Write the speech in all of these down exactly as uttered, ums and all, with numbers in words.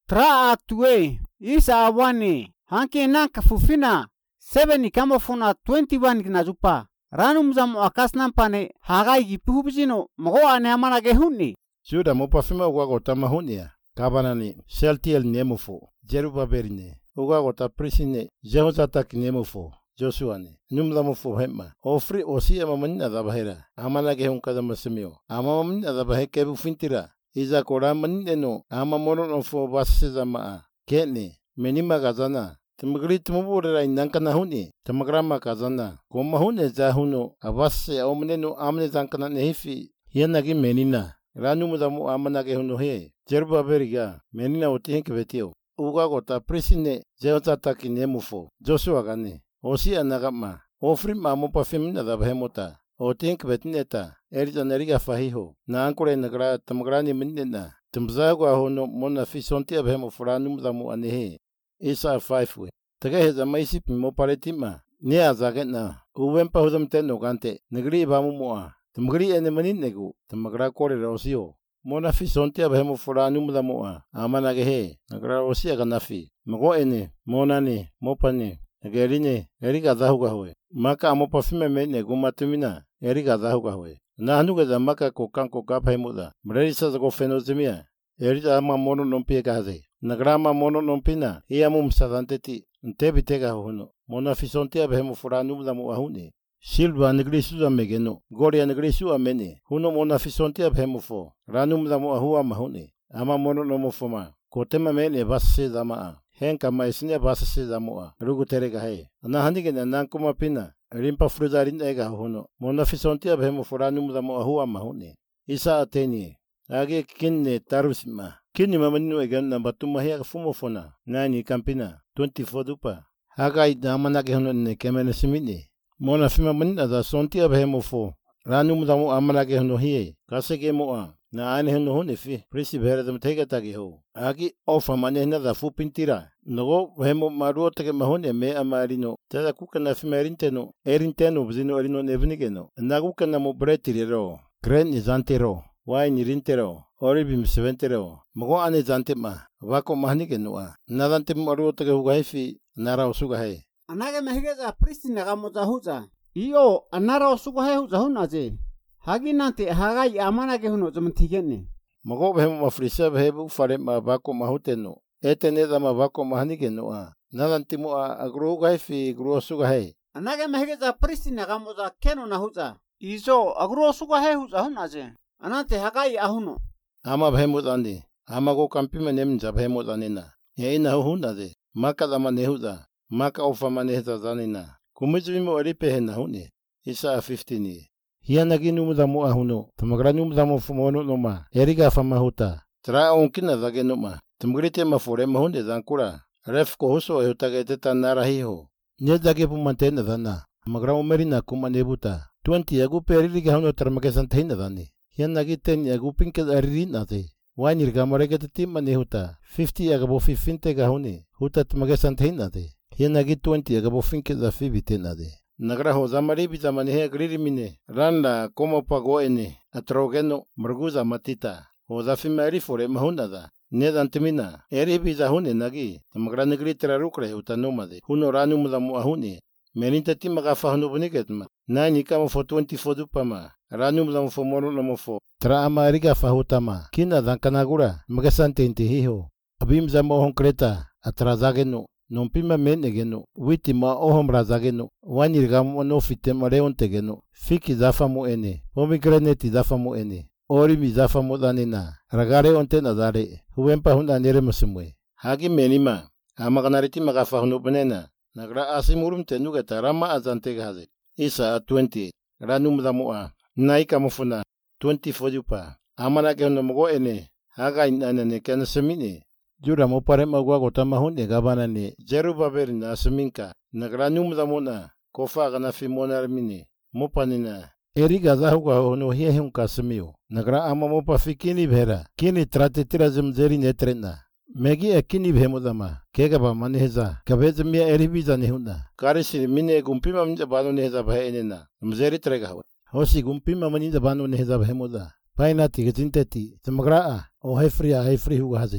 Tra atue isa awani hanki nanka fufina seven kamofuna twenty-one kinazupa ranum zamu akasnan pane hagai gipubizino mago ane amana gehuni Juda mopafima ugagota mahunia kabanani Sheltiel nemufu Jerubaberine ugagota prisine Jehozatak nemufu Joshua ne numlamufu hema ofri osia mamanina dabahera amana gehun kadamasemio amamanina dabaheke bufintira iza koramanino amamono nofo basizama kene menima gazana Temagri tumubura inankana huni tamagrama kazana koma hune zahuno abase omneno amne zankana nehifi hiyanagi menina ranu mudamu amanage huno he Jerubaberiga menina otihen kebetio uga gota prisine Jehotataki nemufo Joshua gane osi anagama ofri mamo pafimina dabhemota otihen kebetineta erita neriga fahiho na ankure nagra tamagrani menina tumzago ahono mona fisonti abhemo furanu mudamu anehe Isa five we. Tagay za maisip mo paretima. Niya zagetna. Uwen pa hudam teno gante. Negri ba mo moa. Tamagri ene manin negu. Tamagra kore rosio. Mona fi sonti abhemo furanu muda moa. Amana gehe. Nagra rosia ganafi. Mago ene. Mona ne. Mopane. Gerine. Erika zahuga howe. Maka amo pafime me negu matumina. Erika zahuga howe. Na hanuga za maka kokan koka paimuda. Mrerisa zago fenozimia. Erita ama mono nompie gaze. Nagrama mono nompina ia mum sadanteti ntebitega hono mona fisonte abhemo furanu da mo ahune silva negrisu da megeno goria negrisu amene huno mona fisonte abhemo fo ranum da mo ahua mahune ama mono nomo foma kotema mene basse dama henka maisine basse dama rugu terega he na handige nan kuma pina rimpa frudarin ega hono mona fisonte abhemo furanu da mo ahua mahune isa ateni age kinne tarusma Kini mamanu egan na batuma hiya fumofona nani kampina twenty-four dupa hagai damana ke hono ne kemene simini mona fima manina da sonti abhemo fo ranum damu amana ke hono hiye kasege moa na ane hono hone fi prisi bhere dam tega tagi ho agi ofa mane na da fu pintira nogo hemo maruo tege mahone me amarino tada kukana fimerinteno erinteno bzino erino nevnigeno nagu kana mo bretirero kren izantero wine rintero Oribim seventero, mago ane zantema, wako mahnike noa, nadante maruo tege hugaifi, nara osuga he. Anage mehigeza pristi nagamoza huza. Iyo, anara osuga he huza hunaze. Hagi nante hagai amanage huno zamantigene. Mago behemo mafrisa behebu fare ma wako mahuteno, etene dama wako mahnike noa, nadante moa agro hugaifi, agro osuga he. Anage mehigeza pristi nagamoza keno na huza. Izo, agro osuga he huza hunaze. Anante hagai ahuno. Ama behemut andi, ama go kampima nemja behemut anina. Ya ina hunda de, maka dama nehuda, maka ofa manehta zanina. Kumizwimo aripe hena hune, isa fifteen. Hiya naginu mudamu ahuno, tamagranu mudamu fumono noma, eriga famahuta. Tra onkina dage noma, tamagrite mafore mahunde dankura. Ref ko huso ehutage tan narahiho. Nyedage pumantena dana, magramo merina kumanebuta. Twenty agu peririga huno tarmakesantaina dani. Hiyan nagiten ya gupin ke aririn ate. Wanir gamare ke tim manehuta. Fifty ya gabo fifinte gahuni. Huta tmagesantain ate. Hiyan nagit twenty ya gabo finke da fibiten ate. Nagra ho zamari bita manehe agririmine. Randa como pago ene. Atrogeno marguza matita. Ho zafimari fore mahunada. Nedantimina. Eri biza hune nagi. Tamagra negri terarukre huta nomade. Huno ranu mudamu ahune. Meninta tima gafa hunu buniketma. Nani kama fo twenty-four dupama. Ranum lam fo mono namo fo. Tra amariga fahutama. Kina dankanagura. Magasante intihiho. Abim za mohon kreta. Atrazageno. Nompima menegeno. Witi ma ohom razageno. Wanirgamo no fitema leontegeno. Fiki zafamu ene. Pomigraneti zafamu ene. Orimi zafamu danina. Ragare onte nadare. Huwempa hunda nere musumwe. Hagi menima. Amaganariti magafa hunu benena. Nagra asimurum tenuga tarama azante gaze. Isa twenty. Ranum damua. Naika mufuna. twenty-four jupa. Amana ke hono mogo ene. Haga inanane kena semine. Jura mo pare magwa gota mahunde gabana ne. Jerubabel na seminka. Nagra num damuna. Kofa gana fimona armine. Mopanina. Eri gaza huga hono hiya hiun kasemio. Nagra ama mopa fikini bhera. Kini trate tira zemzeri netrena. Megi akini bhemodama. Kega ba manehza. Kabez mia eri biza nehunda. Karisi mine gumpima mja bano nehza bhaenena. Mzeri trega hawa. Hosi gumpima mani bano nehza bhemoda. Paina ti ginteti. Tamagra o hefria hefri huga haze.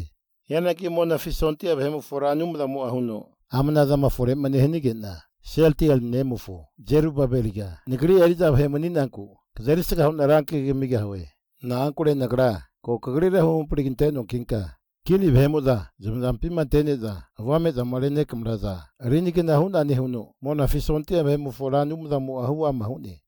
Yana ki mona fisontia behemu fora numda mo ahuno. Amna dama fore mane henigena. Shealtiel nemufo. Jerubabeliga. Negri erida behemu ninanku. Kazarisa hona ranki gemiga howe. Na ankure nagra. Ko kagrira hum priginteno kinka. Kili behemuda. Zumdampi manteneda. Avame da malene kamraza. Rinigena huna ni huno. Mona fisontia behemu fora numda mo ahua mahuni.